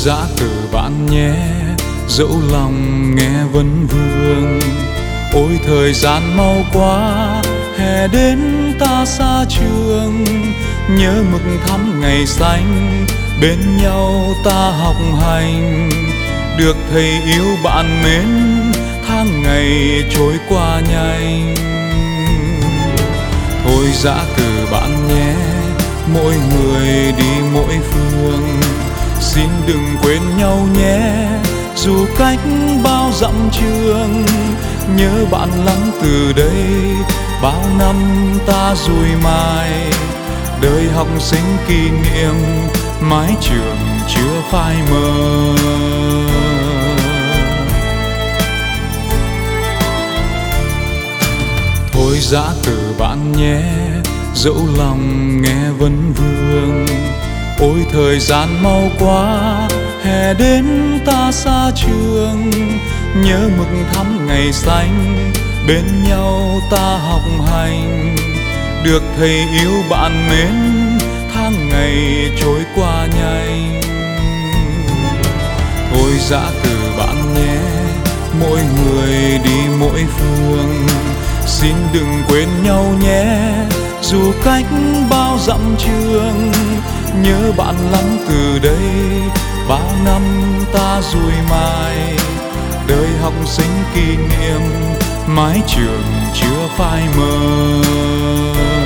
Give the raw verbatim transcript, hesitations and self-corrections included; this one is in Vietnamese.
giã từ bạn nhé, dẫu lòng nghe vấn vương. Ôi thời gian mau quá, hè đến ta xa trường. Nhớ mực thắm ngày xanh, bên nhau ta học hành. Được thầy yêu bạn mến, tháng ngày trôi qua nhanh. Thôi giã từ bạn nhé, mỗi người đi mỗi phương. Xin đừng quên nhau nhé, dù cách bao dặm trường. Nhớ bạn lắm từ đây, bao năm ta dùi mài. Đời học sinh kỷ niệm, mái trường chưa phai mờ. Thôi giã từ bạn nhé, dẫu lòng nghe vấn vương. Ôi thời gian mau quá, hè đến ta xa trường. Nhớ mực thắm ngày xanh, bên nhau ta học hành. Được thầy yêu bạn mến, tháng ngày trôi qua nhanh. Thôi giã từ bạn nhé, mỗi người đi mỗi phương. Xin đừng quên nhau nhé, dù cách bao dặm trường. Nhớ bạn lắm từ đây, bao năm ta dùi mài. Đời học sinh kỷ niệm, mái trường chưa phai mờ.